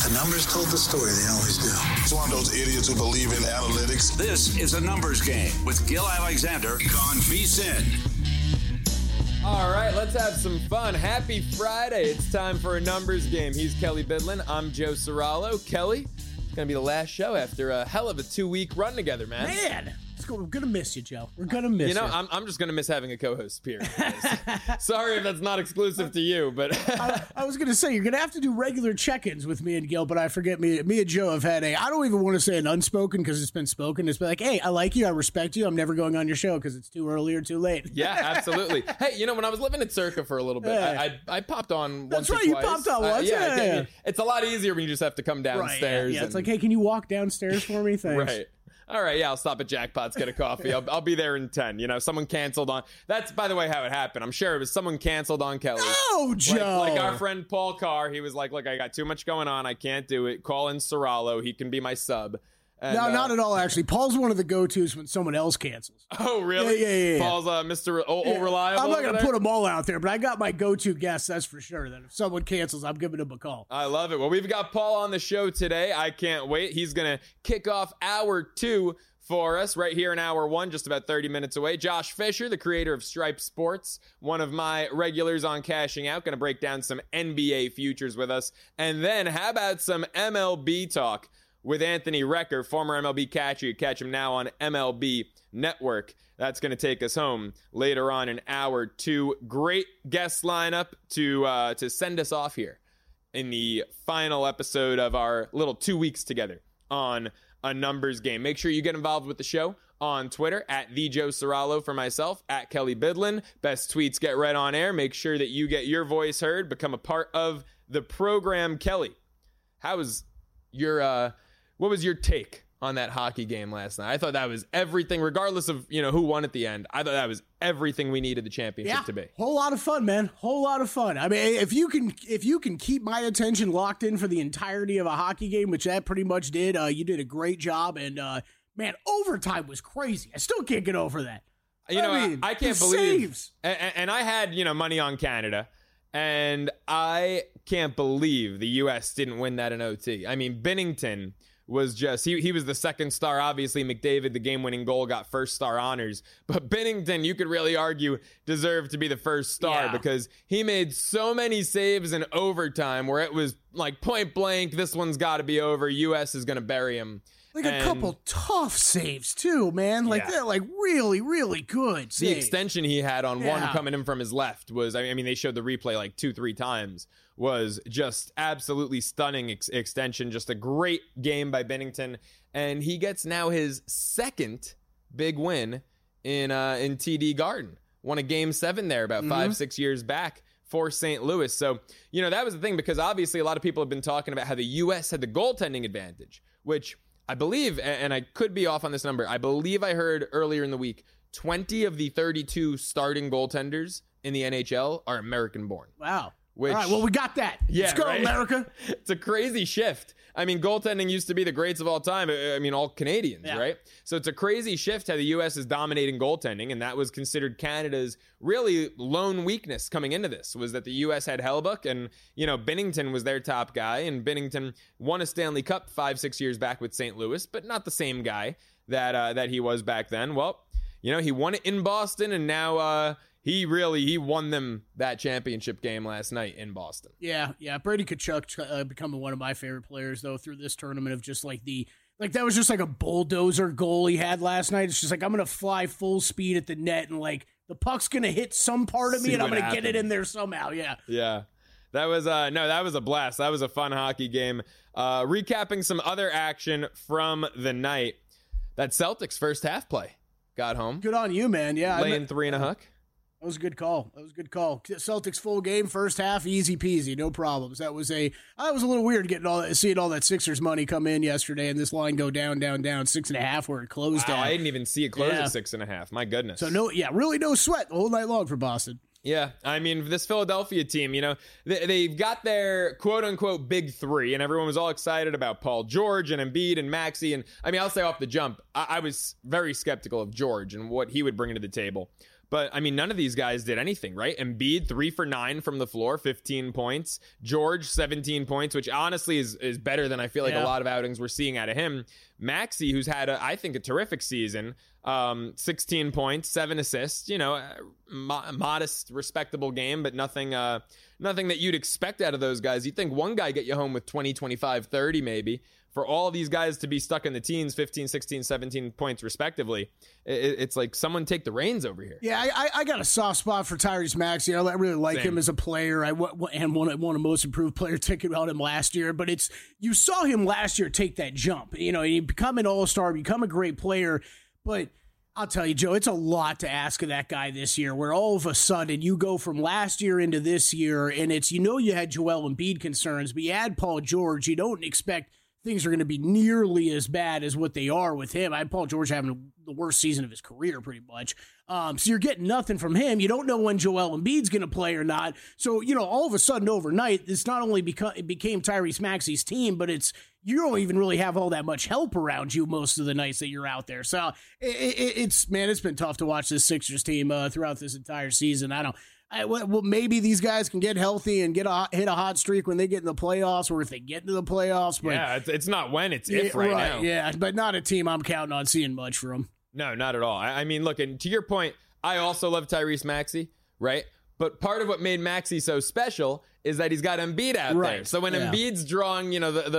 The numbers told the story. They always do. It's one of those idiots who believe in analytics. This is a numbers game with Gil Alexander on VSiN. All right, let's have some fun. Happy Friday. It's time for a numbers game. He's Kelly Bidlin. I'm Joe Serralo. Kelly, it's going to be the last show after a hell of a 2-week run together, man. We're going to miss you, Joe. We're going to miss you. I'm just going to miss having a co-host, period. Sorry if that's not exclusive to you, but... I was going to say, you're going to have to do regular check-ins with me and Gil, but I forget me and Joe have had I don't even want to say an unspoken because it's been spoken. It's been like, hey, I like you, I respect you, I'm never going on your show because it's too early or too late. Yeah, absolutely. Hey, when I was living at Circa for a little bit, I popped on once or twice. That's right, you popped on once. Yeah. It's a lot easier when you just have to come downstairs. Right, yeah. It's like, hey, can you walk downstairs for me? Thanks. Right. All right, I'll stop at Jackpot's, get a coffee. I'll be there in 10. Someone canceled on... That's, by the way, how it happened. I'm sure it was someone canceled on Kelly. Oh, Joe! Like our friend Paul Carr, he was like, look, I got too much going on. I can't do it. Call in Serralo. He can be my sub. And, no, not at all, actually. Paul's one of the go-tos when someone else cancels. Oh, really? Yeah. Paul's Mr. Reliable. I'm not going to put them all out there, but I got my go-to guests, that's for sure. That if someone cancels, I'm giving them a call. I love it. Well, we've got Paul on the show today. I can't wait. He's going to kick off hour 2 for us right here in hour 1, just about 30 minutes away. Josh Fisher, the creator of Stripe Sports, one of my regulars on Cashing Out, going to break down some NBA futures with us. And then how about some MLB talk with Anthony Recker, former MLB catcher. You catch him now on MLB Network. That's going to take us home later on in hour 2. Great guest lineup to send us off here in the final episode of our little 2 weeks together on a numbers game. Make sure you get involved with the show on Twitter at the Joe Serralo for myself, at Kelly Bidlin. Best tweets get read on air. Make sure that you get your voice heard. Become a part of the program. Kelly, what was your take on that hockey game last night? I thought that was everything, regardless of who won at the end. I thought that was everything we needed the championship to be. Whole lot of fun, man. Whole lot of fun. I mean, if you can keep my attention locked in for the entirety of a hockey game, which that pretty much did, you did a great job. And man, overtime was crazy. I still can't get over that. I can't believe. Saves. And I had money on Canada. And I can't believe the U.S. didn't win that in OT. I mean, Binnington was just, he was the second star. Obviously, McDavid, the game-winning goal, got first star honors. But Binnington, you could really argue, deserved to be the first star because he made so many saves in overtime where it was like point blank, this one's got to be over. U.S. is going to bury him. A couple tough saves, too, man. They're really, really good saves. The extension he had on one coming in from his left was, I mean, they showed the replay 2-3 times, was just absolutely stunning extension. Just a great game by Binnington. And he gets now his second big win in TD Garden. Won a Game 7 there about 5-6 years back for St. Louis. So, that was the thing, because obviously a lot of people have been talking about how the U.S. had the goaltending advantage, which I believe, and I could be off on this number, I believe I heard earlier in the week, 20 of the 32 starting goaltenders in the NHL are American-born. Wow. Which, all right, well, we got that. Yeah, let's go, right? America. It's a crazy shift. I mean, goaltending used to be the greats of all time. I mean, all Canadians, right? So it's a crazy shift how the U.S. is dominating goaltending, and that was considered Canada's really lone weakness coming into this, was that the U.S. had Hellebuyck, and, Binnington was their top guy, and Binnington won a Stanley Cup 5-6 years back with St. Louis, but not the same guy that he was back then. Well, he won it in Boston, and now he won them that championship game last night in Boston. Yeah. Brady Tkachuk becoming one of my favorite players, though, through this tournament, of just that was just like a bulldozer goal he had last night. It's just like, I'm going to fly full speed at the net, and the puck's going to hit some part of me, and I'm going to get it in there somehow. Yeah. That was that was a blast. That was a fun hockey game. Recapping some other action from the night. That Celtics first half play got home. Good on you, man. Yeah. Laying 3 and a hook. That was a good call. Celtics full game, first half, easy peasy, no problems. That was a little weird seeing all that Sixers money come in yesterday and this line go down, 6.5 where it closed out. at. I didn't even see it close at 6.5. My goodness. So really no sweat the whole night long for Boston. Yeah, I mean, this Philadelphia team, they've got their quote-unquote big three, and everyone was all excited about Paul George and Embiid and Maxey. And, I mean, I'll say off the jump, I was very skeptical of George and what he would bring to the table. But, I mean, none of these guys did anything, right? Embiid, 3 for 9 from the floor, 15 points. George, 17 points, which honestly is better than I feel like a lot of outings we're seeing out of him. Maxey, who's had, I think, a terrific season, 16 points, 7 assists, modest, respectable game, but nothing that you'd expect out of those guys. You'd think one guy get you home with 20, 25, 30 maybe. For all these guys to be stuck in the teens, 15, 16, 17 points respectively, it's like someone take the reins over here. Yeah, I got a soft spot for Tyrese Maxey. I really like him as a player. I won a most improved player ticket about him last year. But you saw him last year take that jump. You become an all-star, become a great player. But I'll tell you, Joe, it's a lot to ask of that guy this year, where all of a sudden you go from last year into this year, and it's, you had Joel Embiid concerns, but you add Paul George. You don't expect things are going to be nearly as bad as what they are with him. I had Paul George having the worst season of his career pretty much. So you're getting nothing from him. You don't know when Joel Embiid's going to play or not. So, all of a sudden overnight, this not only became Tyrese Maxey's team, but you don't even really have all that much help around you most of the nights that you're out there. So it's been tough to watch this Sixers team throughout this entire season. Well, maybe these guys can get healthy and hit a hot streak when they get in the playoffs, or if they get into the playoffs. But yeah, it's not when, it's if right now. Yeah, but not a team I'm counting on seeing much from. No, not at all. I mean, look, and to your point, I also love Tyrese Maxey, right? But part of what made Maxey so special is that he's got Embiid out there. So when Embiid's drawing,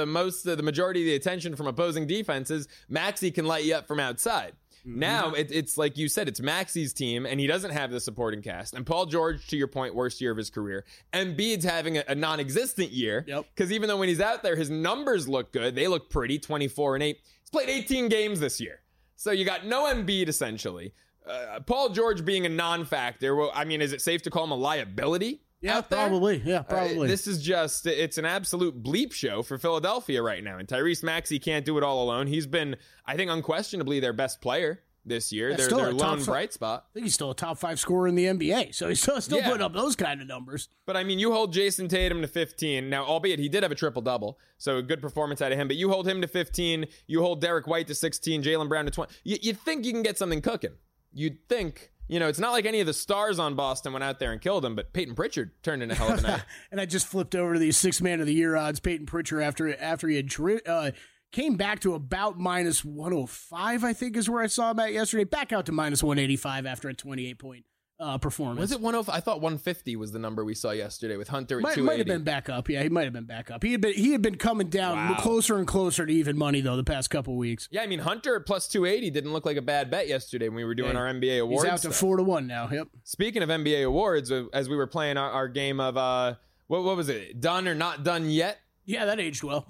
the majority of the attention from opposing defenses, Maxey can light you up from outside. Now, it's like you said, it's Maxey's team, and he doesn't have the supporting cast. And Paul George, to your point, worst year of his career. Embiid's having a non-existent year, because even though when he's out there, his numbers look good. They look pretty, 24-8. He's played 18 games this year. So you got no Embiid, essentially. Paul George being a non-factor, well, I mean, is it safe to call him a liability? Yeah, probably. Yeah, probably. This is it's an absolute bleep show for Philadelphia right now. And Tyrese Maxey can't do it all alone. He's been, I think, unquestionably their best player this year. They're their lone bright spot. I think he's still a top 5 scorer in the NBA. So he's still putting up those kind of numbers. But I mean, you hold Jason Tatum to 15. Now, albeit he did have a triple-double, so a good performance out of him. But you hold him to 15. You hold Derek White to 16, Jaylen Brown to 20. You think you can get something cooking. You'd think. It's not like any of the stars on Boston went out there and killed him, but Peyton Pritchard turned in a hell of a night. And I just flipped over to these 6 Man of the Year odds. Peyton Pritchard, after he had came back to about minus 105, I think is where I saw him at yesterday. Back out to minus 185 after a 28-point performance. Was it 105? I thought 150 was the number we saw yesterday with Hunter at 280. Might have been back up. Yeah, he might have been back up. He had been coming down closer and closer to even money, though, the past couple weeks. Yeah, I mean, Hunter at plus 280 didn't look like a bad bet yesterday when we were doing our NBA awards. He's out to 4-1 now. Yep. Speaking of NBA awards, as we were playing our game of, what was it? Done or not done yet? Yeah, that aged well.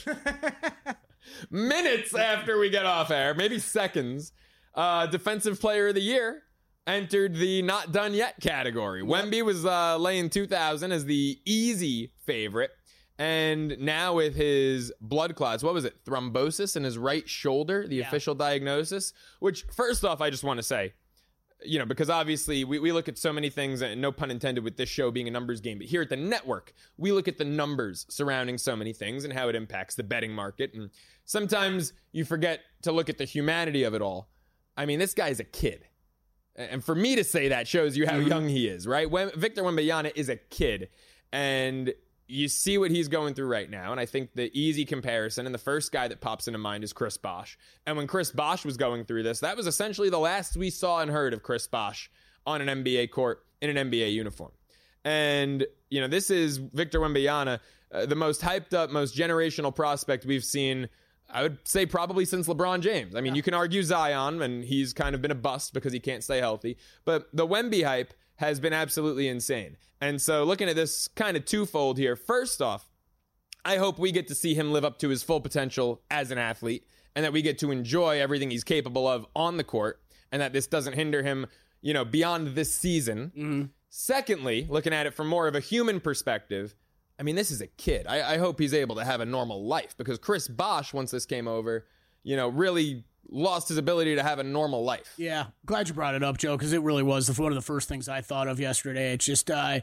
Minutes after we get off air, maybe seconds, Defensive Player of the Year entered the not done yet category. Wemby was laying 2,000 as the easy favorite. And now with his blood clots, what was it? Thrombosis in his right shoulder, the official diagnosis, which first off, I just want to say, because obviously we look at so many things, and no pun intended with this show being a numbers game, but here at the network, we look at the numbers surrounding so many things and how it impacts the betting market. And sometimes you forget to look at the humanity of it all. I mean, this guy's a kid. And for me to say that shows you how young he is, right? Victor Wembanyama is a kid. And you see what he's going through right now. And I think the easy comparison, and the first guy that pops into mind, is Chris Bosh. And when Chris Bosh was going through this, that was essentially the last we saw and heard of Chris Bosh on an NBA court in an NBA uniform. And, this is Victor Wembanyama, the most hyped up, most generational prospect we've seen, I would say probably since LeBron James. I mean, you can argue Zion, and he's kind of been a bust because he can't stay healthy. But the Wemby hype has been absolutely insane. And so looking at this kind of twofold here, first off, I hope we get to see him live up to his full potential as an athlete, and that we get to enjoy everything he's capable of on the court, and that this doesn't hinder him, beyond this season. Mm-hmm. Secondly, looking at it from more of a human perspective, I mean, this is a kid. I hope he's able to have a normal life, because Chris Bosh, once this came over, really lost his ability to have a normal life. Yeah, glad you brought it up, Joe, because it really was one of the first things I thought of yesterday. It's just,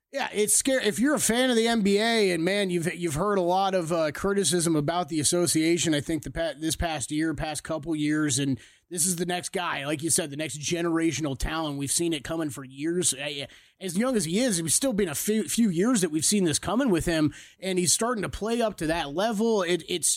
Yeah, it's scary. If you're a fan of the NBA, and man, you've heard a lot of criticism about the association. I think this past couple years, and this is the next guy, like you said, the next generational talent. We've seen it coming for years. As young as he is, it's still been a few years that we've seen this coming with him, and he's starting to play up to that level. It's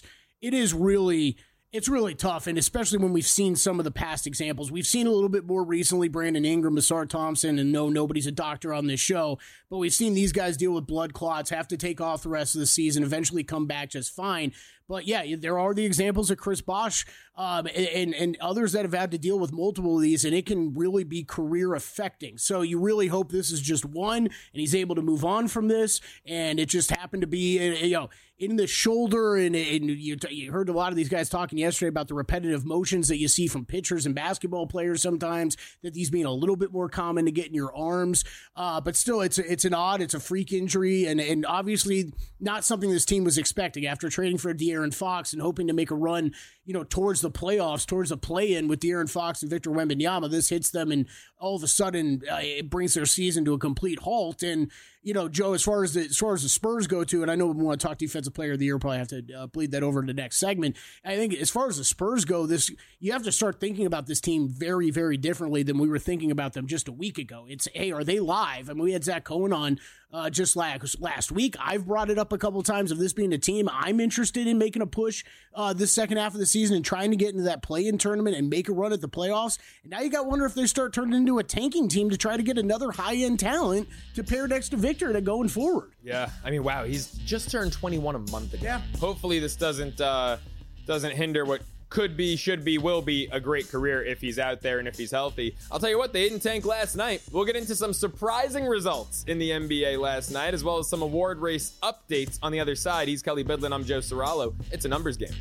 really tough, and especially when we've seen some of the past examples. We've seen a little bit more recently, Brandon Ingram, Ausar Thompson, and no, nobody's a doctor on this show, but we've seen these guys deal with blood clots, have to take off the rest of the season, eventually come back just fine. But yeah, there are the examples of Chris Bosh and others that have had to deal with multiple of these, and it can really be career affecting. So you really hope this is just one, and he's able to move on from this, and it just happened to be, in the shoulder, and you heard a lot of these guys talking yesterday about the repetitive motions that you see from pitchers and basketball players sometimes, that these being a little bit more common to get in your arms. But still, it's a freak injury, and obviously not something this team was expecting after trading for De'Aaron Fox and hoping to make a run, towards the playoffs, towards the play-in with De'Aaron Fox and Victor Wembanyama. This hits them, and all of a sudden it brings their season to a complete halt. And Joe, as far as the Spurs go to, and I know we want to talk Defensive Player of the Year, probably have to bleed that over to the next segment. I think as far as the Spurs go, you have to start thinking about this team very, very differently than we were thinking about them just a week ago. It's, hey, are they live? I mean, we had Zach Cohen on just last week. I've brought it up a couple of times of this being a team I'm interested in making a push this second half of the season and trying to get into that play-in tournament and make a run at the playoffs. And now you got to wonder if they start turning into a tanking team to try to get another high-end talent to pair next to Victor to going forward. Yeah, I mean, wow, he's just turned 21 a month ago. Yeah. Hopefully this doesn't hinder what could be, should be, will be a great career if he's out there and if he's healthy. I'll tell you what, they didn't tank last night. We'll get into some surprising results in the NBA last night, as well as some award race updates on the other side. He's Kelly Bidlin. I'm Joe Serralo. It's a numbers game.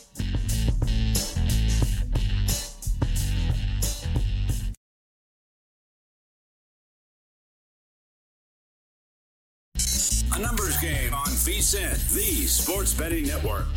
A numbers game on VSiN, the sports betting network.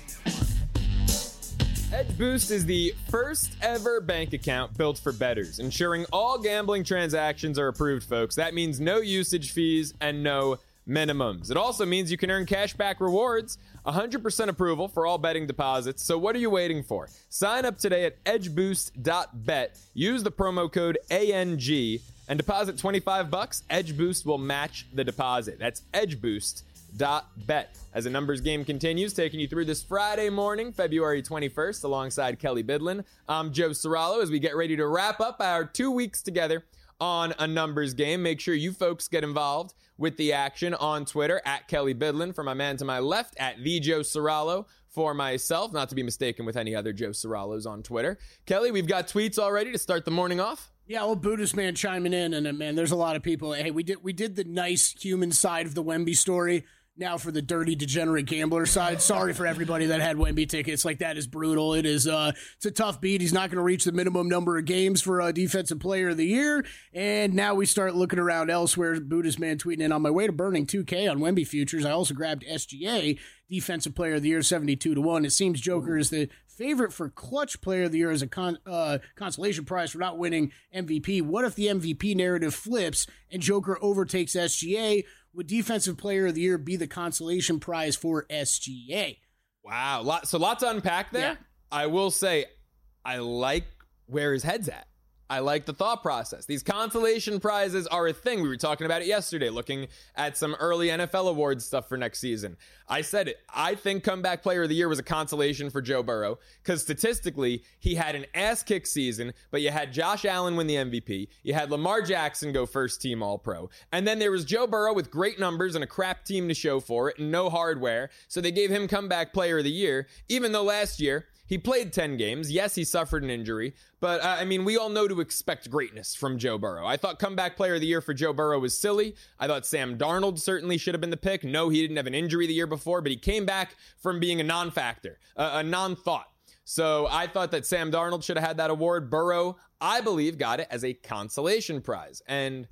Edge Boost is the first ever bank account built for bettors, ensuring all gambling transactions are approved, folks. That means no usage fees and no minimums. It also means you can earn cashback rewards, 100% approval for all betting deposits. So what are you waiting for? Sign up today at edgeboost.bet. Use the promo code ANG and deposit $25. Edge Boost will match the deposit. That's edgeboost.bet. As a numbers game continues, taking you through this Friday morning, February 21st, alongside Kelly Bidlin. I'm Joe Serralo as we get ready to wrap up our 2 weeks together on a numbers game. Make sure you folks get involved with the action on Twitter at Kelly Bidlin. For my man to my left, at the Joe Serralo. For myself, not to be mistaken with any other Joe Serralos on Twitter. Kelly, we've got tweets already to start the morning off. Yeah, old Buddhist man chiming in, and man, there's a lot of people. Hey, we did the nice human side of the Wemby story. Now for the dirty, degenerate gambler side. Sorry for everybody that had Wemby tickets. Like, that is brutal. It is it's a tough beat. He's not going to reach the minimum number of games for Defensive Player of the Year. And now we start looking around elsewhere. Buddhist man tweeting in, on my way to burning 2K on Wemby futures, I also grabbed SGA Defensive Player of the Year 72-1. It seems Joker is the favorite for Clutch Player of the Year as a consolation prize for not winning MVP. What if the MVP narrative flips and Joker overtakes SGA? Would Defensive Player of the Year be the consolation prize for SGA? Wow. Lot to unpack there. Yeah. I will say, I like where his head's at. I like the thought process. These consolation prizes are a thing. We were talking about it yesterday, looking at some early NFL awards stuff for next season. I said it. I think Comeback Player of the Year was a consolation for Joe Burrow because statistically, he had an ass-kick season, but you had Josh Allen win the MVP. You had Lamar Jackson go first-team All-Pro. And then there was Joe Burrow with great numbers and a crap team to show for it and no hardware. So they gave him Comeback Player of the Year, even though last year, he played 10 games. Yes, he suffered an injury, but we all know to expect greatness from Joe Burrow. I thought Comeback Player of the Year for Joe Burrow was silly. I thought Sam Darnold certainly should have been the pick. No, he didn't have an injury the year before, but he came back from being a non-factor, a non-thought. So I thought that Sam Darnold should have had that award. Burrow, I believe, got it as a consolation prize. And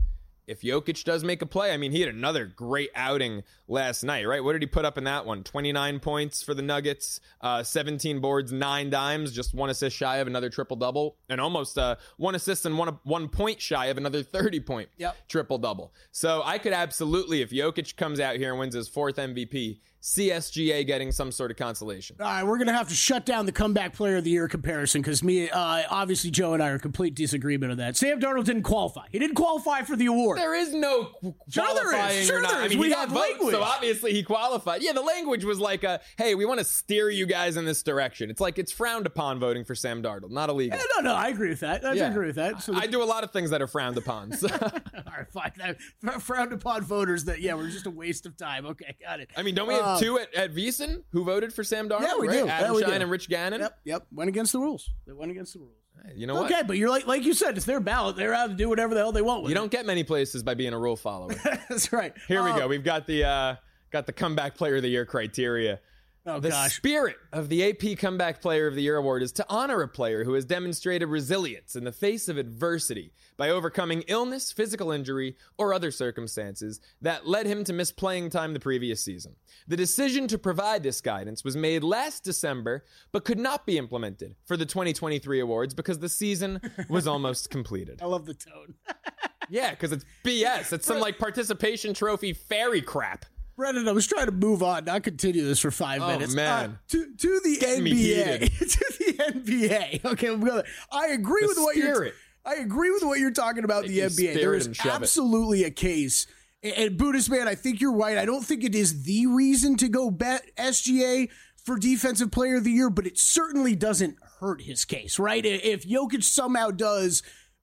if Jokic does make a play, I mean, he had another great outing last night, right? What did he put up in that one? 29 points for the Nuggets, 17 boards, 9 dimes, just 1 assist shy of another triple-double, and almost 1 assist and 1 point shy of another 30-point triple-double. So I could absolutely, if Jokic comes out here and wins his 4th MVP, see SGA getting some sort of consolation. All right, we're going to have to shut down the comeback player of the year comparison because obviously Joe and I are in complete disagreement on that. Sam Darnold didn't qualify. He didn't qualify for the award. There is no qualifying. Sure, there is. I mean, we he got have votes, language. so obviously he qualified. Yeah, the language was like, hey, we want to steer you guys in this direction. It's like it's frowned upon voting for Sam Darnold, not illegal. No, I agree with that. I agree with that. So I do a lot of things that are frowned upon. So. all right, fine. Frowned upon voters that, we're just a waste of time. Okay, got it. I mean, don't we have 2 at VSiN who voted for Sam Darnold? Yeah, we right? do. Adam Shine and Rich Gannon? Yep. Went against the rules. They went against the rules. You know what? Okay, but you're like you said, it's their ballot. They're allowed to do whatever the hell they want with it. You don't get many places by being a rule follower. That's right. Here we go. We've got the comeback player of the year criteria. Oh, the gosh. spirit of the AP Comeback Player of the Year award is to honor a player who has demonstrated resilience in the face of adversity by overcoming illness, physical injury, or other circumstances that led him to miss playing time the previous season. The decision to provide this guidance was made last December, but could not be implemented for the 2023 awards because the season was almost completed. I love the tone. Yeah, because it's BS. It's some participation trophy fairy crap. Brendan, I was trying to move on, not continue this for 5 minutes. Oh, man. To the NBA. To the NBA. Okay, I agree with what you're talking about. The NBA. There is absolutely a case. And Buddhist man, I think you're right. I don't think it is the reason to go bet SGA for Defensive Player of the Year, but it certainly doesn't hurt his case, right? If Jokic somehow does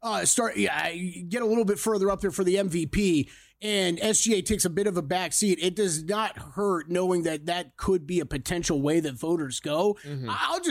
get a little bit further up there for the MVP, and SGA takes a bit of a back seat, it does not hurt knowing that could be a potential way that voters go. Mm-hmm.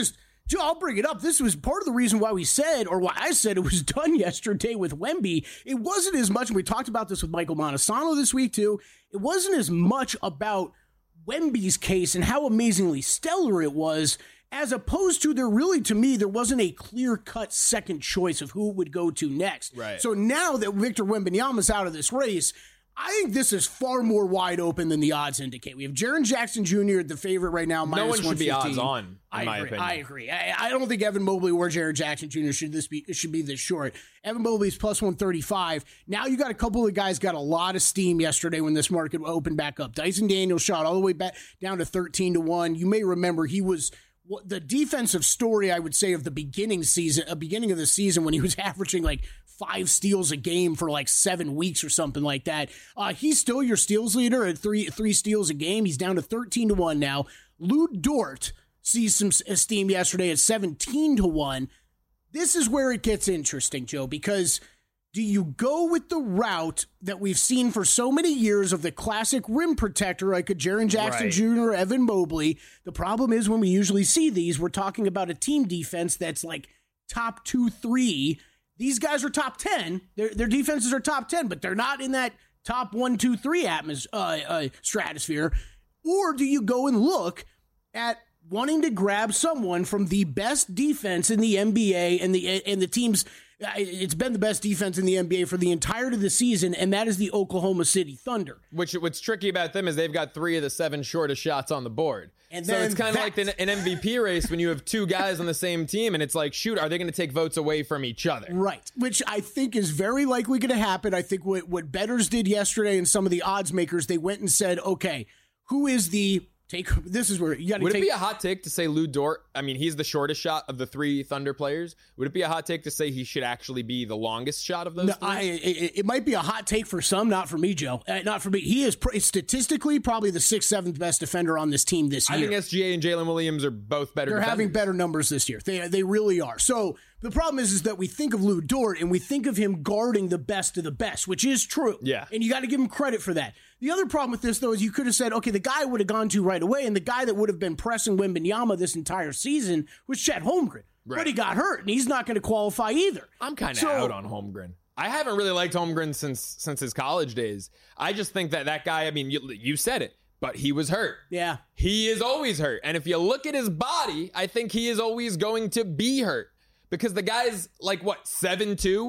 I'll bring it up. This was part of the reason why we said, or why I said it was done yesterday with Wemby. It wasn't as much, and we talked about this with Michael Montesano this week too, it wasn't as much about Wemby's case and how amazingly stellar it was, as opposed to there wasn't a clear-cut second choice of who it would go to next. Right. So now that Victor Wembanyama's out of this race, I think this is far more wide open than the odds indicate. We have Jaren Jackson Jr. the favorite right now, minus 115. No one should be odds on, in my opinion. I agree. I don't think Evan Mobley or Jaren Jackson Jr. should be this short. Evan Mobley's plus 135. Now you got a couple of guys got a lot of steam yesterday when this market opened back up. Dyson Daniels shot all the way back down to 13-1. You may remember he was the defensive story, I would say, of the beginning of the season when he was averaging 5 steals a game for 7 weeks or something like that. He's still your steals leader at three steals a game. He's down to 13-1 now. Lou Dort sees some steam yesterday at 17-1. This is where it gets interesting, Joe, because do you go with the route that we've seen for so many years of the classic rim protector like a Jaren Jackson Jr. or Evan Mobley? The problem is when we usually see these, we're talking about a team defense that's top 2-3. These guys are top 10. Their defenses are top 10, but they're not in that top 1, 2, 3 stratosphere. Or do you go and look at wanting to grab someone from the best defense in the NBA and the teams? It's been the best defense in the NBA for the entirety of the season, and that is the Oklahoma City Thunder. What's tricky about them is they've got 3 of the 7 shortest shots on the board. And so it's kind of like an MVP race when you have 2 guys on the same team, and it's shoot, are they going to take votes away from each other? Right, which I think is very likely going to happen. I think what bettors did yesterday and some of the odds makers, they went and said, okay, who is the... This is where you got to Would it be a hot take to say Lou Dort? I mean, he's the shortest shot of the 3 Thunder players. Would it be a hot take to say he should actually be the longest shot of those 3? It might be a hot take for some, not for me, Joe. Not for me. He is statistically probably the 6th, 7th best defender on this team this year. I think SGA and Jalen Williams are both better defenders. Having better numbers this year. They really are. So the problem is that we think of Lou Dort and we think of him guarding the best of the best, which is true. Yeah. And you got to give him credit for that. The other problem with this, though, is you could have said, okay, the guy would have gone to right away, and the guy that would have been pressing Wembanyama this entire season was Chet Holmgren. Right. But he got hurt, and he's not going to qualify either. I'm kind of out on Holmgren. I haven't really liked Holmgren since his college days. I just think that guy, I mean, you said it, but he was hurt. Yeah. He is always hurt. And if you look at his body, I think he is always going to be hurt. Because the guy's 7'2",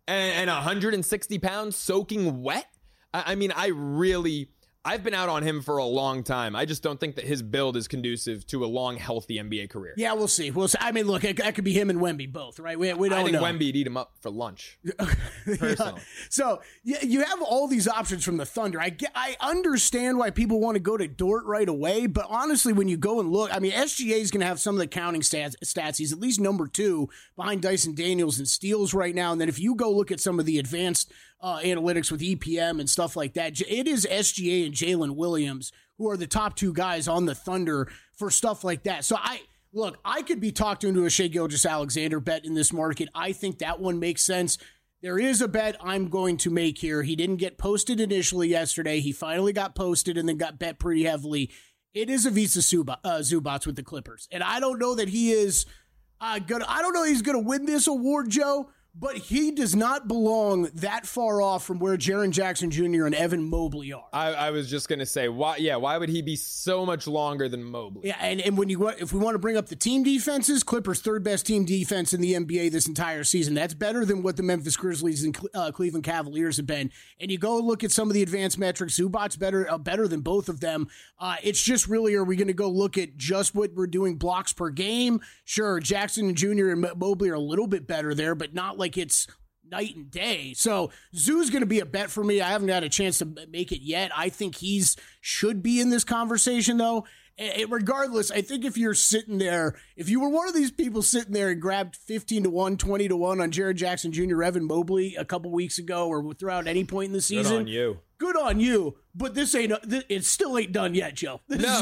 and 160 pounds soaking wet. I mean, I've been out on him for a long time. I just don't think that his build is conducive to a long, healthy NBA career. Yeah, we'll see. I mean, look, that could be him and Wemby both, right? We don't know. I think Wemby'd eat him up for lunch. Personally. Yeah. So you have all these options from the Thunder. I understand why people want to go to Dort right away, but honestly, when you go and look, I mean, SGA is going to have some of the counting stats. He's at least number 2 behind Dyson Daniels in steals right now. And then if you go look at some of the advanced analytics with EPM and stuff like that, it is SGA and Jalen Williams who are the top 2 guys on the Thunder for stuff like that. So I could be talked into a Shai Gilgeous-Alexander bet in this market. I think that one makes sense. There is a bet I'm going to make here. He didn't get posted initially yesterday. He finally got posted and then got bet pretty heavily. It is Ivica Zubac with the Clippers. And I don't know that he is I don't know he's going to win this award, Joe, but he does not belong that far off from where Jaren Jackson Jr. and Evan Mobley are. I was just going to say, why would he be so much longer than Mobley? Yeah, and if we want to bring up the team defenses, Clippers' 3rd best team defense in the NBA this entire season. That's better than what the Memphis Grizzlies and Cleveland Cavaliers have been. And you go look at some of the advanced metrics, Zubac's better than both of them. It's just really, are we going to go look at just what we're doing blocks per game? Sure, Jackson Jr. and Mobley are a little bit better there, but not like it's night and day. So Zoo's going to be a bet for me. I haven't had a chance to make it yet. I think should be in this conversation, though. Regardless, I think if you're sitting there, if you were one of these people sitting there and grabbed 15-1, 20-1 on Jaren Jackson Jr., Evan Mobley a couple weeks ago or throughout any point in the season, good on you. But it still ain't done yet, Joe.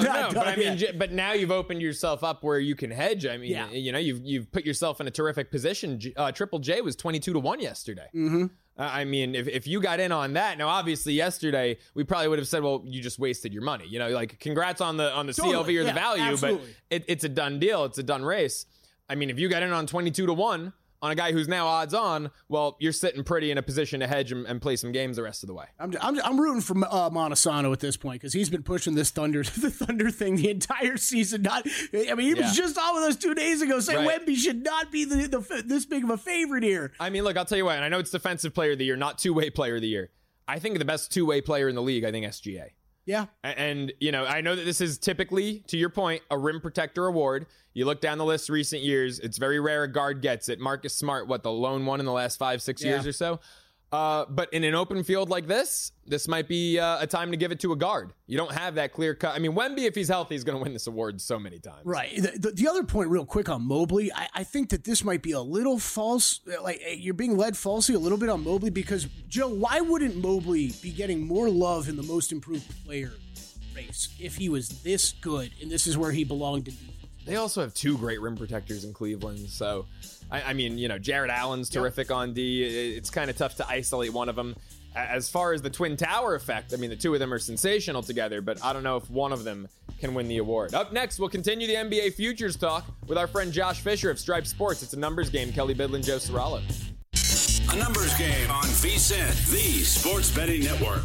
But now you've opened yourself up where you can hedge. I mean, you've put yourself in a terrific position. Triple J was 22-1 yesterday. Mm-hmm. I mean, if you got in on that, now obviously yesterday we probably would have said, well, you just wasted your money. Like, congrats on the CLV or the value, absolutely. But it's a done deal. It's a done race. I mean, if you got in on 22-1 on a guy who's now odds on, well, you're sitting pretty in a position to hedge and play some games the rest of the way. I'm rooting for Montesano at this point because he's been pushing the Thunder thing the entire season. He was just on with us 2 days ago saying Wemby should not be this big of a favorite here. I mean, look, I'll tell you what, and I know it's Defensive Player of the Year, not two-way Player of the Year. I think the best two-way player in the league, I think SGA. Yeah. And, I know that this is typically, to your point, a rim protector award. You look down the list recent years, it's very rare a guard gets it. Marcus Smart, the lone one in the last 5-6 years or so? But in an open field like this might be a time to give it to a guard. You don't have that clear cut. I mean, Wemby, if he's healthy, is going to win this award so many times. Right. The other point real quick on Mobley, I think that this might be a little false. Like, you're being led falsely a little bit on Mobley because, Joe, why wouldn't Mobley be getting more love in the most improved player race if he was this good and this is where he belonged to defense? They also have 2 great rim protectors in Cleveland, so I mean, Jared Allen's terrific on D. It's kind of tough to isolate one of them. As far as the Twin Tower effect, I mean, the 2 of them are sensational together, but I don't know if one of them can win the award. Up next, we'll continue the NBA Futures talk with our friend Josh Fisher of Stripe Sports. It's a numbers game. Kelly Bidlin, Joe Serralo. A numbers game on VSiN, the Sports Betting Network.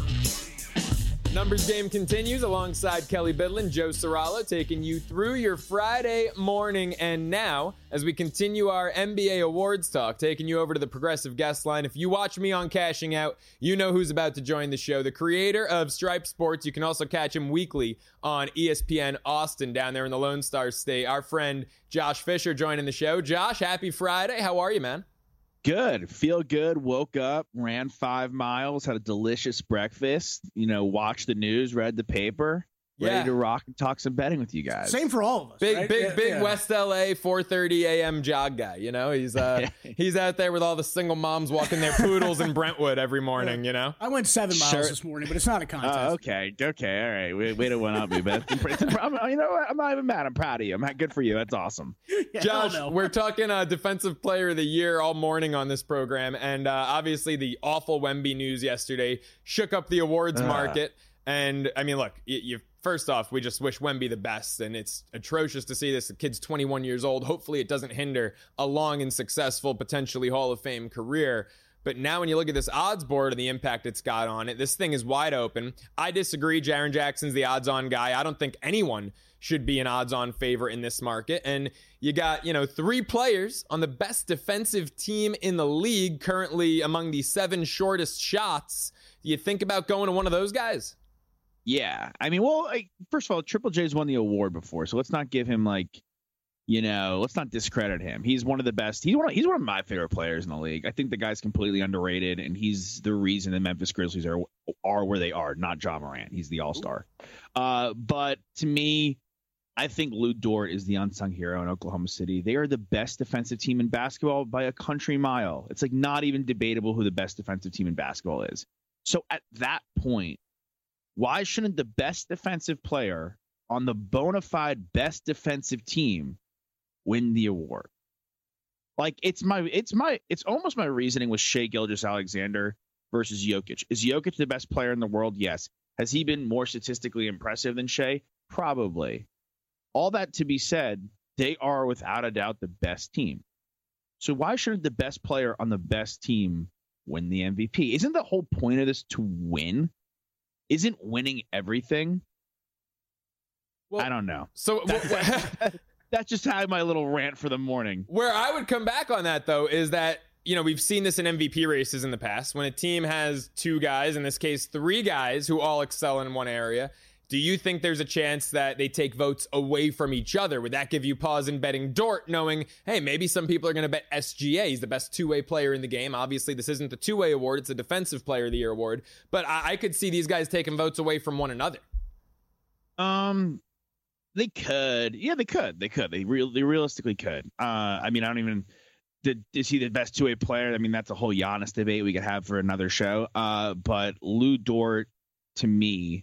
Numbers game continues alongside Kelly Bidlin, Joe Serralo, taking you through your Friday morning. And now, as we continue our NBA awards talk, taking you over to the Progressive guest line. If you watch me on Cashing Out, you know who's about to join the show. The creator of Stripe Sports. You can also catch him weekly on ESPN Austin down there in the Lone Star State. Our friend Josh Fisher joining the show. Josh, happy Friday. How are you, man? Good. Feel good. Woke up, ran 5 miles, had a delicious breakfast, watched the news, read the paper, ready to rock and talk some betting with you guys. Same for all of us. Big West LA 4:30 a.m. jog guy. He's out there with all the single moms walking their poodles in Brentwood every morning. I went 7 miles this morning, but it's not a contest. Okay. All right. Way to one up me, but I'm not even mad. I'm proud of you. Good for you. That's awesome. Josh, we're talking Defensive Player of the Year all morning on this program, and obviously the awful Wemby news yesterday shook up the awards market. And I mean, look, first off, we just wish Wemby the best, and it's atrocious to see this. The kid's 21 years old. Hopefully it doesn't hinder a long and successful, potentially Hall of Fame career. But now when you look at this odds board and the impact it's got on it, this thing is wide open. I disagree. Jaren Jackson's the odds-on guy. I don't think anyone should be an odds-on favorite in this market. And you got, 3 players on the best defensive team in the league, currently among the 7 shortest shots. Do you think about going to one of those guys? Yeah. I mean, first of all, Triple J's won the award before, so let's not give him let's not discredit him. He's one of the best. He's one of my favorite players in the league. I think the guy's completely underrated, and he's the reason the Memphis Grizzlies are where they are, not Ja Morant. He's the all-star. But to me, I think Lou Dort is the unsung hero in Oklahoma City. They are the best defensive team in basketball by a country mile. It's not even debatable who the best defensive team in basketball is. So at that point, why shouldn't the best defensive player on the bona fide best defensive team win the award? It's almost my reasoning with Shai Gilgeous-Alexander versus Jokic. Is Jokic the best player in the world? Yes. Has he been more statistically impressive than Shai? Probably. All that to be said, they are without a doubt the best team. So why shouldn't the best player on the best team win the MVP? Isn't the whole point of this to win? Isn't winning everything? Well, I don't know. So that's just how my little rant for the morning. Where I would come back on that, though, is that, we've seen this in MVP races in the past. When a team has 2 guys, in this case 3 guys, who all excel in one area, do you think there's a chance that they take votes away from each other? Would that give you pause in betting Dort, knowing, hey, maybe some people are going to bet SGA? He's the best 2-way player in the game. Obviously, this isn't the 2-way award. It's a Defensive Player of the Year award. But I could see these guys taking votes away from one another. They could. Yeah, they could. They realistically could. I don't even... Is he the best 2-way player? I mean, that's a whole Giannis debate we could have for another show. But Lou Dort, to me,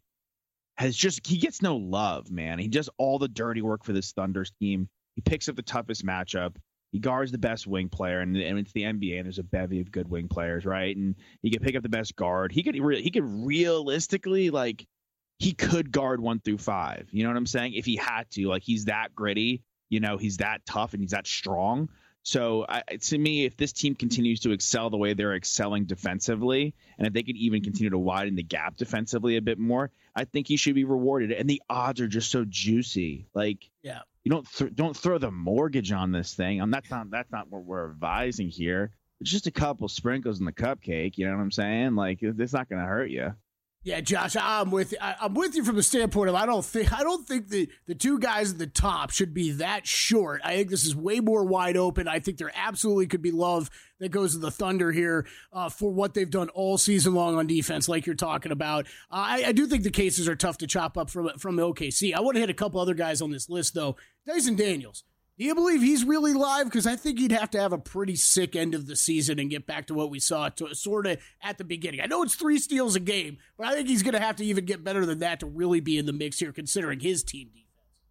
he gets no love, man. He does all the dirty work for this Thunder team. He picks up the toughest matchup. He guards the best wing player, and it's the NBA, and there's a bevy of good wing players, right? And he can pick up the best guard. He could realistically, he could guard 1 through 5. You know what I'm saying? If he had to, he's that gritty. He's that tough, and he's that strong. So to me, if this team continues to excel the way they're excelling defensively, and if they could even continue to widen the gap defensively a bit more, I think he should be rewarded. And the odds are just so juicy. Yeah, you don't throw the mortgage on this thing. That's not what we're advising here. It's just a couple sprinkles in the cupcake. You know what I'm saying? It's not going to hurt you. Yeah, Josh, I'm with you. I'm with you from the standpoint of I don't think the 2 guys at the top should be that short. I think this is way more wide open. I think there absolutely could be love that goes to the Thunder here for what they've done all season long on defense, like you're talking about. I do think the cases are tough to chop up from OKC. I want to hit a couple other guys on this list, though. Dyson Daniels. Do you believe he's really live? Because I think he'd have to have a pretty sick end of the season and get back to what we saw sort of at the beginning. I know it's 3 steals a game, but I think he's going to have to even get better than that to really be in the mix here, considering his team defense.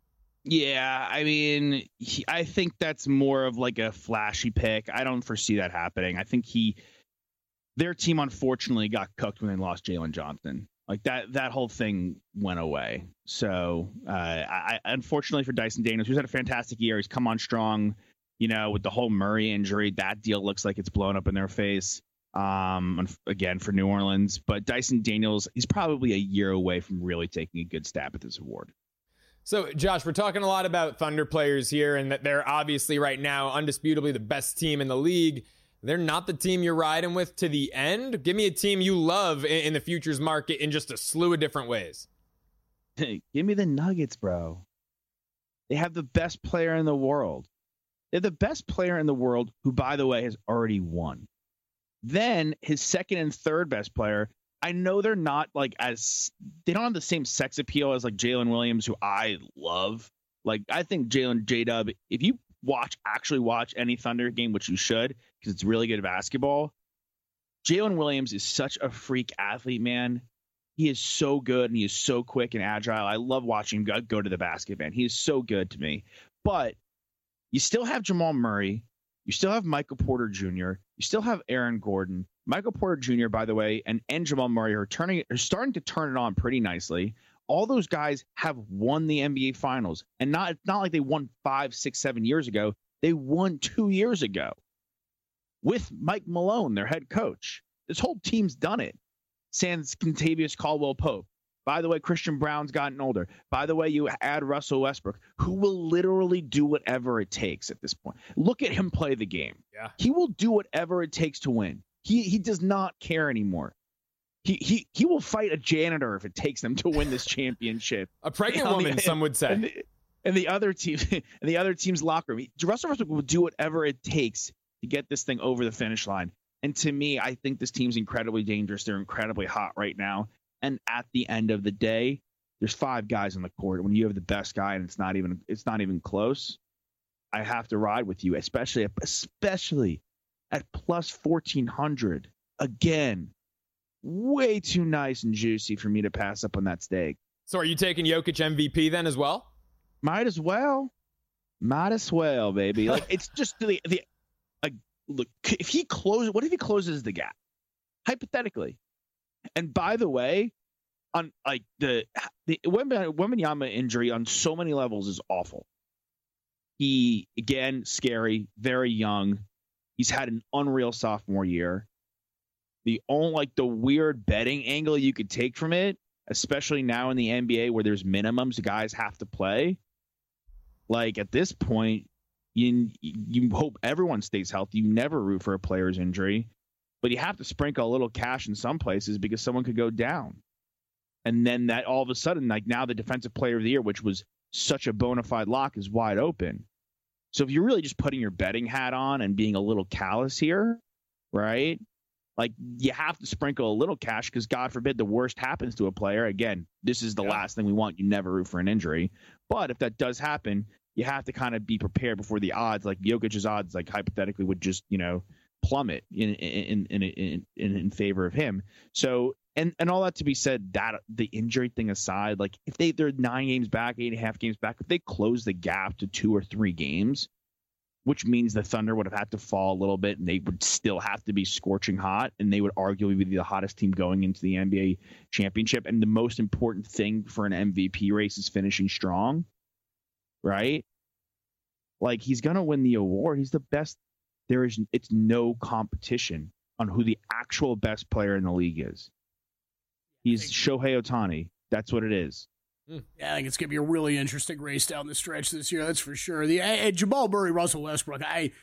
Yeah, I mean, I think that's more of a flashy pick. I don't foresee that happening. I think their team unfortunately got cooked when they lost Jalen Johnson. That whole thing went away. So I unfortunately for Dyson Daniels, who's had a fantastic year, he's come on strong. With the whole Murray injury, that deal looks like it's blown up in their face. Again for New Orleans, but Dyson Daniels, he's probably a year away from really taking a good stab at this award. So, Josh, we're talking a lot about Thunder players here, and that they're obviously right now undisputably the best team in the league. They're not the team you're riding with to the end. Give me a team you love in the futures market in just a slew of different ways. Hey, give me the Nuggets, bro. They have the best player in the world. They're the best player in the world who, by the way, has already won. Then his second and third best player, I know they're not they don't have the same sex appeal as Jalen Williams, who I love. I think J-Dub, if you actually watch any Thunder game, which you should, because it's really good basketball. Jalen Williams is such a freak athlete, man. He is so good, and he is so quick and agile. I love watching him go to the basket, man. He is so good to me. But you still have Jamal Murray. You still have Michael Porter Jr. You still have Aaron Gordon. Michael Porter Jr., by the way, and Jamal Murray are starting to turn it on pretty nicely. All those guys have won the NBA Finals, and it's not like they won 5, 6, 7 years ago. They won 2 years ago. with Mike Malone, their head coach. This whole team's done it. Sans Kentavious Caldwell-Pope. By the way, Christian Brown's gotten older. By the way, you add Russell Westbrook, who will literally do whatever it takes at this point. Look at him play the game. Yeah. He will do whatever it takes to win. He does not care anymore. He will fight a janitor if it takes them to win this championship. A pregnant woman, some would say. And the other team, and the other team's locker room. Russell Westbrook will do whatever it takes to get this thing over the finish line. And to me, I think this team's incredibly dangerous. They're incredibly hot right now. And at the end of the day, there's 5 guys on the court. When you have the best guy and it's not even close, I have to ride with you, especially at plus 1,400. Again, way too nice and juicy for me to pass up on that steak. So are you taking Jokic MVP then as well? Might as well, baby. Like it's just look. If he closes, what if he closes the gap? Hypothetically. And by the way, on like the Wembanyama injury on so many levels is awful. He, again, scary, very young. He's had an unreal sophomore year. The weird betting angle you could take from it, especially now in the NBA where there's minimums guys have to play. Like at this point, you hope everyone stays healthy. You never root for a player's injury. But you have to sprinkle a little cash in some places because someone could go down. And then that all of a sudden, like now the defensive player of the year, which was such a bona fide lock, is wide open. So if you're really just putting your betting hat on and being a little callous here, right? Like you have to sprinkle a little cash because God forbid the worst happens to a player. Again, this is the last thing we want. You never root for an injury. But if that does happen, you have to kind of be prepared before the odds, like Jokic's odds, like hypothetically would just, plummet in favor of him. So and all that to be said, that the injury thing aside, like if they're 9 games back, 8.5 games back, if they close the gap to 2 or 3 games, which means the Thunder would have had to fall a little bit and they would still have to be scorching hot and they would arguably be the hottest team going into the NBA championship. And the most important thing for an MVP race is finishing strong, right? Like he's going to win the award. He's the best. It's no competition on who the actual best player in the league is. He's Shohei Ohtani. That's what it is. Yeah, I think it's going to be a really interesting race down the stretch this year. That's for sure. Jamal Murray, Russell Westbrook.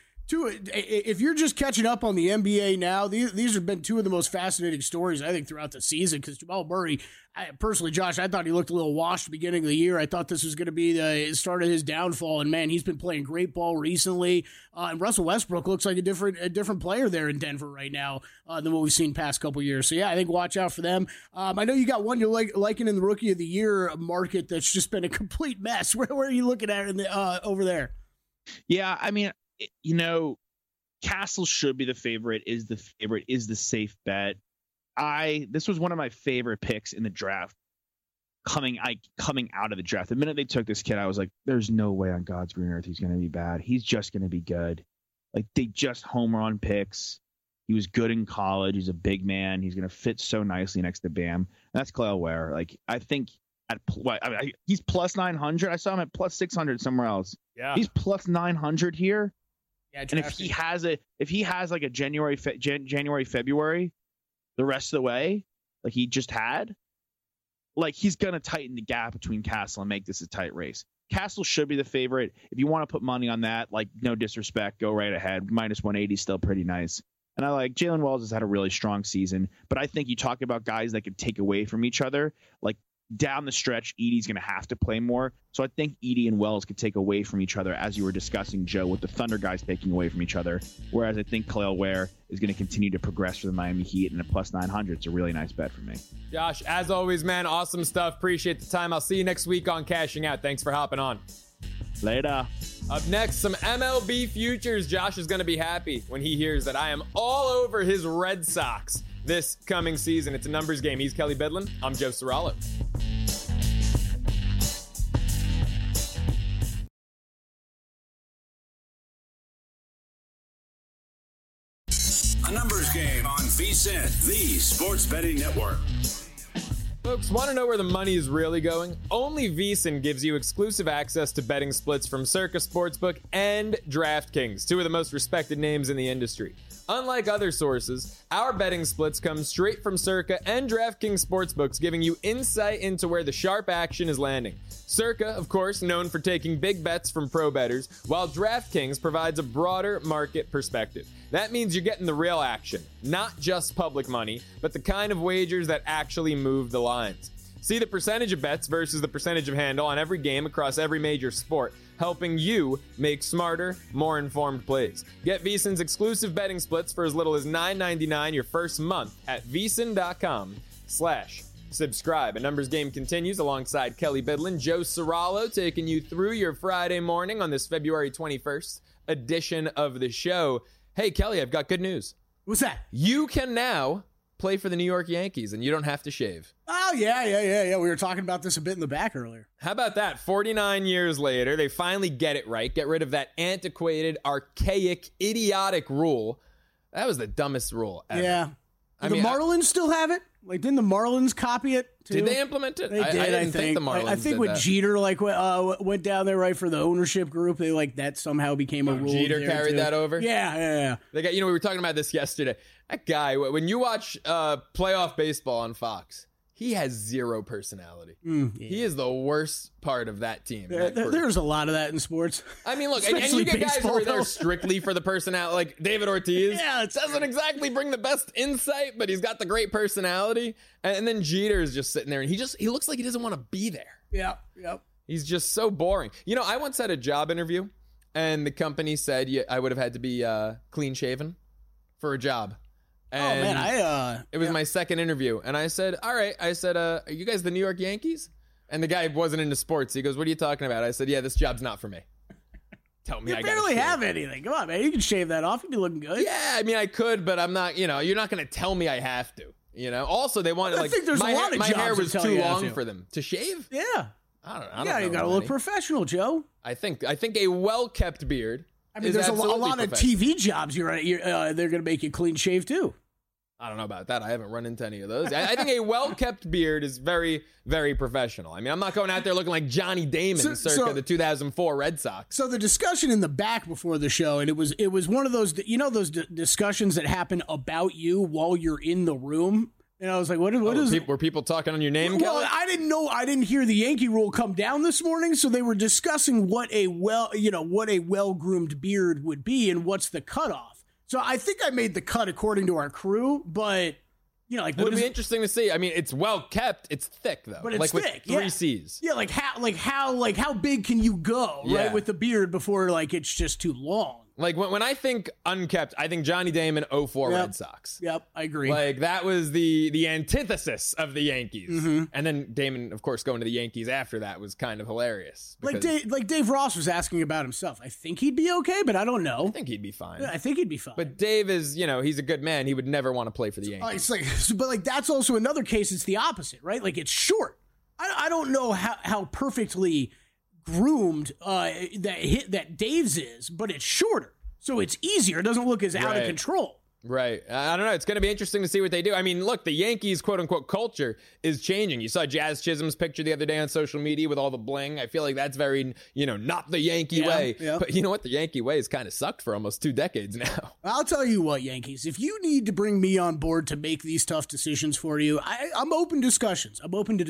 If you're just catching up on the NBA now, these have been 2 of the most fascinating stories, I think, throughout the season. Because Jamal Murray, personally, Josh, I thought he looked a little washed at the beginning of the year. I thought this was going to be the start of his downfall. And, man, he's been playing great ball recently. And Russell Westbrook looks like a different player there in Denver right now than what we've seen past couple years. So, yeah, I think watch out for them. I know you got one you're liking in the Rookie of the Year market that's just been a complete mess. Where are you looking at over there? Yeah, I mean, Castle should be the favorite, is the safe bet. This was one of my favorite picks in the draft coming out of the draft. The minute they took this kid, I was like, there's no way on God's green earth he's going to be bad. He's just going to be good. Like they just home run picks. He was good in college. He's a big man. He's going to fit so nicely next to Bam. And that's Kel'el Ware. Like I think he's plus 900. I saw him at plus 600 somewhere else. Yeah, he's plus 900 here. Yeah, and if he has like a January, February, the rest of the way, like he just had, like he's going to tighten the gap between Castle and make this a tight race. Castle should be the favorite. If you want to put money on that, like no disrespect, go right ahead. Minus 180 is still pretty nice. And I like Jalen Wells has had a really strong season, but I think you talk about guys that could take away from each other, like down the stretch, Edey's going to have to play more. So I think Edey and Wells could take away from each other, as you were discussing, Joe, with the Thunder guys taking away from each other. Whereas I think Kel'el Ware is going to continue to progress for the Miami Heat, and a plus 900 is a really nice bet for me. Josh, as always, man, awesome stuff. Appreciate the time. I'll see you next week on Cashing Out. Thanks for hopping on. Later. Up next, some MLB futures. Josh is going to be happy when he hears that I am all over his Red Sox this coming season. It's a numbers game. He's Kelly Bidlin. I'm Joe Serralo. A numbers game on VSiN, the Sports Betting Network. Folks, want to know where the money is really going? Only VSiN gives you exclusive access to betting splits from Circa Sportsbook and DraftKings, 2 of the most respected names in the industry. Unlike other sources, our betting splits come straight from Circa and DraftKings Sportsbooks, giving you insight into where the sharp action is landing. Circa, of course, known for taking big bets from pro bettors, while DraftKings provides a broader market perspective. That means you're getting the real action, not just public money, but the kind of wagers that actually move the lines. See the percentage of bets versus the percentage of handle on every game across every major sport, helping you make smarter, more informed plays. Get VSiN's exclusive betting splits for as little as $9.99 your first month at VSiN.com/subscribe. A numbers game continues alongside Kelly Bidlin, Joe Serralo, taking you through your Friday morning on this February 21st edition of the show. Hey, Kelly, I've got good news. What's that? You can now play for the New York Yankees, and you don't have to shave. Oh, yeah. We were talking about this a bit in the back earlier. How about that? 49 years later, they finally get it right. Get rid of that antiquated, archaic, idiotic rule. That was the dumbest rule ever. Yeah. The Marlins still have it? Like, didn't the Marlins copy it, too? Did they implement it? They did, I didn't think the Marlins I think when Jeter went down there, right, for the ownership group, they that somehow became a rule. Jeter carried that over? Yeah. They got, we were talking about this yesterday. That guy, when you watch playoff baseball on Fox, he has zero personality. Yeah. He is the worst part of that team. There's a lot of that in sports. I mean, look, and you get guys who are there strictly for the personality, like David Ortiz. Yeah, it doesn't exactly bring the best insight, but he's got the great personality. And then Jeter is just sitting there, and he looks like he doesn't want to be there. Yeah. He's just so boring. I once had a job interview, and the company said I would have had to be clean shaven for a job. And it was my second interview, and I said, all right. I said, are you guys the New York Yankees? And the guy wasn't into sports. He goes, what are you talking about? I said, yeah, this job's not for me. Tell me I barely have anything. Come on, man. You can shave that off. You'd be looking good. Yeah, I mean, I could, but I'm not, you're not going to tell me I have to. Also, they wanted, I think there's my a lot of my jobs hair was that too tell long you for them. To shave? Yeah. I don't know. You got to look professional, Joe. I think a well-kept beard. I mean, there's a lot of TV jobs they're going to make you clean shave, too. I don't know about that. I haven't run into any of those. I think a well-kept beard is very, very professional. I mean, I'm not going out there looking like Johnny Damon circa the 2004 Red Sox. So the discussion in the back before the show, and it was one of those, those discussions that happen about you while you're in the room. And I was like, what is were people talking on your name, Well, Kelly? I didn't know. I didn't hear the Yankee rule come down this morning, so they were discussing what a well-groomed beard would be and what's the cutoff. So I think I made the cut according to our crew, but it'll be interesting to see. I mean, it's well kept. It's thick though, but it's thick. With 3 C's. Yeah, how big can you go right with the beard before it's just too long? Like when I think unkept, I think Johnny Damon 04 Red Sox. Yep, I agree. Like that was the antithesis of the Yankees. Mm-hmm. And then Damon, of course, going to the Yankees after that was kind of hilarious. Like Dave Ross was asking about himself. I think he'd be okay, but I don't know. I think he'd be fine. Yeah, I think he'd be fine. But Dave is, he's a good man. He would never want to play for the Yankees. But that's also another case. It's the opposite, right? Like it's short. I don't know how perfectly groomed that Dave's is, but it's shorter, so it's easier. It doesn't look as out of control. Right. I don't know. It's going to be interesting to see what they do. I mean, look, the Yankees quote unquote culture is changing. You saw Jazz Chisholm's picture the other day on social media with all the bling. I feel like that's very, not the Yankee way. Yeah. But you know what? The Yankee way has kind of sucked for almost 2 decades now. I'll tell you what, Yankees, if you need to bring me on board to make these tough decisions for you, I'm open to discussions.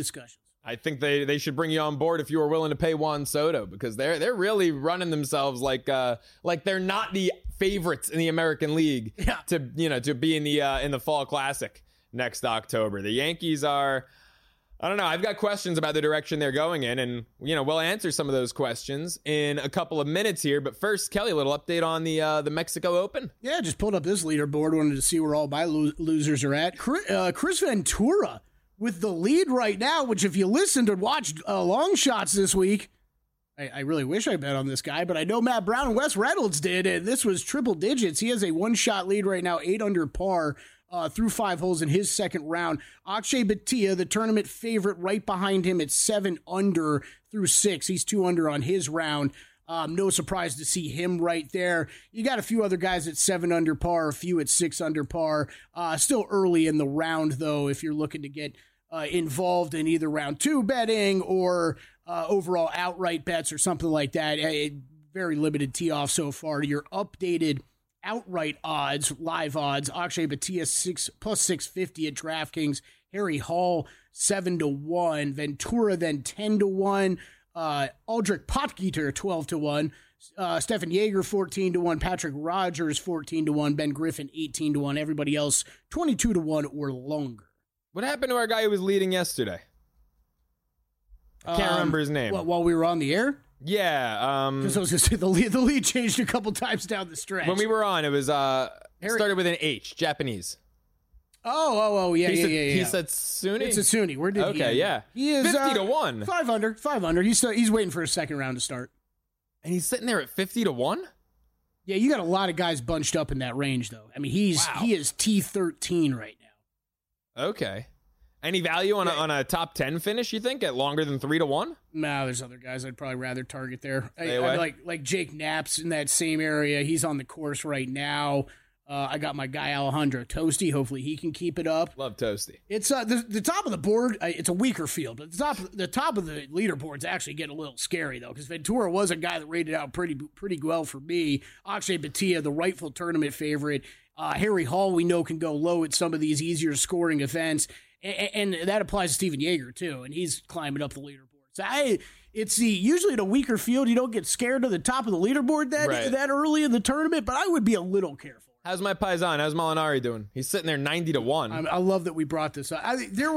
I think they should bring you on board if you are willing to pay Juan Soto, because they're really running themselves like they're not the favorites in the American League to be in the Fall Classic next October. The Yankees are, I don't know. I've got questions about the direction they're going in, and we'll answer some of those questions in a couple of minutes here. But first, Kelly, a little update on the Mexico Open. Yeah, just pulled up this leaderboard. Wanted to see where all my losers are at. Chris Ventura with the lead right now, which if you listened or watched long shots this week, I really wish I bet on this guy, but I know Matt Brown and Wes Reynolds did, and this was triple digits. He has a 1-shot lead right now, 8 under par through 5 holes in his second round. Akshay Bhatia, the tournament favorite, right behind him at 7 under through 6. He's 2 under on his round. No surprise to see him right there. You got a few other guys at 7 under par, a few at 6 under par. Still early in the round, though, if you're looking to get involved in either round 2 betting or overall outright bets or something like that. Very limited tee off so far. Your updated outright odds, live odds. Akshay Bhatia plus 650 at DraftKings. Harry Hall 7-1. Ventura then 10-1. Aldrich Potgieter 12-1. Stefan Yeager 14-1. Patrick Rogers 14-1. Ben Griffin 18-1. Everybody else 22-1 or longer. What happened to our guy who was leading yesterday? I can't remember his name. While we were on the air? Yeah. Because I was going to say the lead changed a couple times down the stretch. When we were on, it was started with an H, Japanese. Oh, yeah. He said Suni? It's a Suni. Where did he Okay, yeah. He is 50-1. 500. He's waiting for a second round to start. And he's sitting there at 50-1? Yeah, you got a lot of guys bunched up in that range, though. I mean, he is T13 right now. Okay. Any value on a top 10 finish, you think, at longer than 3-1? No, there's other guys I'd probably rather target there. I like Jake Knapp's in that same area. He's on the course right now. I got my guy Alejandro Tosti. Hopefully he can keep it up. Love Tosti. It's the top of the board. It's a weaker field, but the top of the leaderboard's actually getting a little scary though, because Ventura was a guy that rated out pretty well for me. Akshay Bhatia, the rightful tournament favorite. Harry Hall, we know, can go low at some of these easier scoring events, and that applies to Stephen Yeager too, and he's climbing up the leaderboard. So it's usually in a weaker field, you don't get scared to the top of the leaderboard that early in the tournament, but I would be a little careful. How's my Paisan? How's Molinari doing? He's sitting there 90-1. I love that we brought this up. I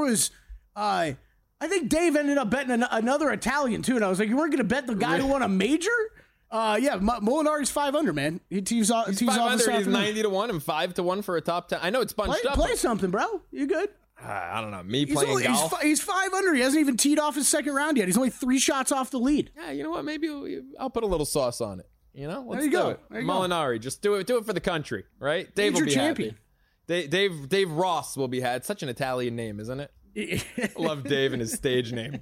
think Dave ended up betting another Italian too, and I was like, you weren't going to bet the guy who won a major? Yeah, Molinari's 500, man. He tees off. He's 500. He's 90-1 and 5-1 for a top 10. I know it's bunched up. Play something, bro. You good? I don't know. Me playing golf. He's 500. He hasn't even teed off his second round yet. He's only 3 shots off the lead. Yeah, you know what? Maybe I'll put a little sauce on it. You know, let's do it. Molinari, just do it for the country, right? Dave will be champion. Happy. Dave Ross will be had. Such an Italian name, isn't it? Love Dave and his stage name.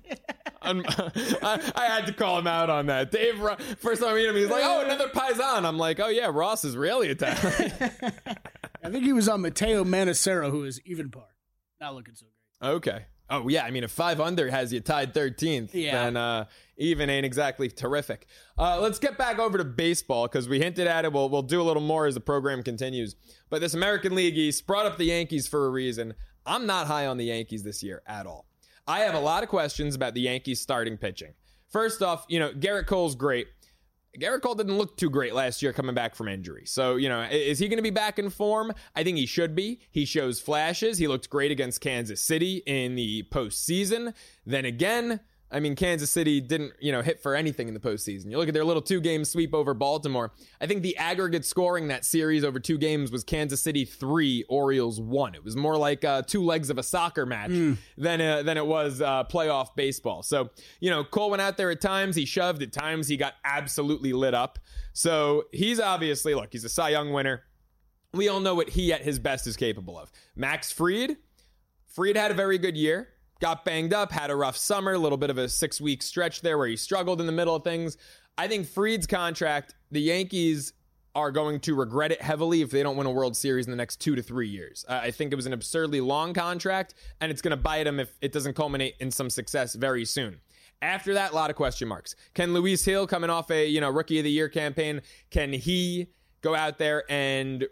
I had to call him out on that. Dave, first time I meet him, he's like, "Oh, another Paisan." I'm like, "Oh yeah, Ross is really Italian." I think he was on Matteo Manacero, who is even par. Not looking so great. Okay. Oh yeah, I mean, if 5 under has you tied 13th, then even ain't exactly terrific. Let's get back over to baseball because we hinted at it. We'll do a little more as the program continues. But this American League East brought up the Yankees for a reason. I'm not high on the Yankees this year at all. I have a lot of questions about the Yankees starting pitching. First off, Garrett Cole's great. Garrett Cole didn't look too great last year coming back from injury. So, is he going to be back in form? I think he should be. He shows flashes. He looked great against Kansas City in the postseason. Then again, I mean, Kansas City didn't, hit for anything in the postseason. You look at their little 2-game sweep over Baltimore. I think the aggregate scoring that series over 2 games was Kansas City 3, Orioles 1. It was more like 2 legs of a soccer match than it was playoff baseball. So, Cole went out there at times. He shoved. At times, he got absolutely lit up. So he's obviously, he's a Cy Young winner. We all know what he at his best is capable of. Max Fried had a very good year. Got banged up, had a rough summer, a little bit of a 6-week stretch there where he struggled in the middle of things. I think Fried's contract, the Yankees are going to regret it heavily if they don't win a World Series in the next 2 to 3 years. I think it was an absurdly long contract, and it's going to bite him if it doesn't culminate in some success very soon. After that, a lot of question marks. Can Luis Hill, coming off a Rookie of the Year campaign, can he go out there and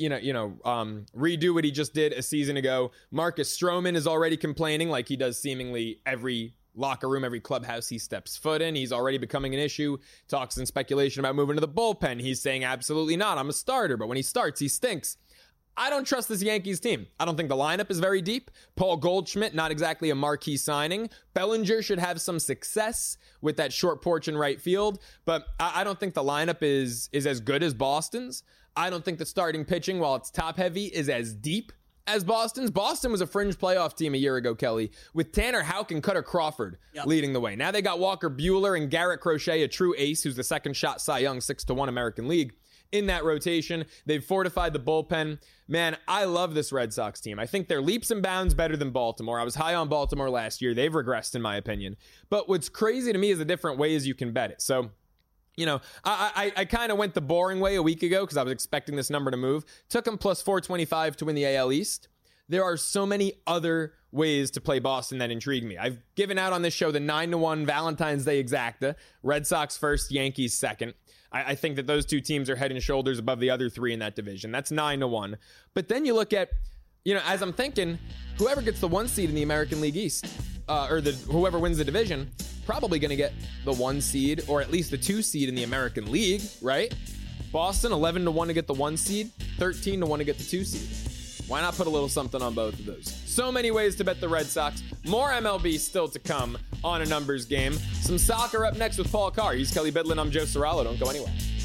redo what he just did a season ago? Marcus Stroman is already complaining like he does seemingly every locker room, every clubhouse he steps foot in. He's already becoming an issue. Talks and speculation about moving to the bullpen. He's saying absolutely not. I'm a starter, but when he starts, he stinks. I don't trust this Yankees team. I don't think the lineup is very deep. Paul Goldschmidt, not exactly a marquee signing. Bellinger should have some success with that short porch in right field, but I don't think the lineup is as good as Boston's. I don't think the starting pitching, while it's top heavy, is as deep as Boston's. Boston was a fringe playoff team a year ago, Kelly, with Tanner Houck and Cutter Crawford leading the way. Now they got Walker Buehler and Garrett Crochet, a true ace, who's the second shot Cy Young 6-1 American League. In that rotation, they've fortified the bullpen. Man, I love this Red Sox team. I think they're leaps and bounds better than Baltimore. I was high on Baltimore last year. They've regressed, in my opinion. But what's crazy to me is the different ways you can bet it. So, I kind of went the boring way a week ago because I was expecting this number to move. Took them plus 425 to win the AL East. There are so many other ways to play Boston that intrigue me. I've given out on this show the 9-1 Valentine's Day exacta. Red Sox first, Yankees second. I think that those two teams are head and shoulders above the other three in that division. That's 9-1. But then you look at, as I'm thinking, whoever gets the 1 seed in the American League East, whoever wins the division, probably going to get the 1 seed or at least the 2 seed in the American League, right? Boston, 11-1 to get the 1 seed, 13-1 to get the 2 seed. Why not put a little something on both of those? So many ways to bet the Red Sox. More MLB still to come on A Numbers Game. Some soccer up next with Paul Carr. He's Kelly Bidlin. I'm Joe Serralo. Don't go anywhere.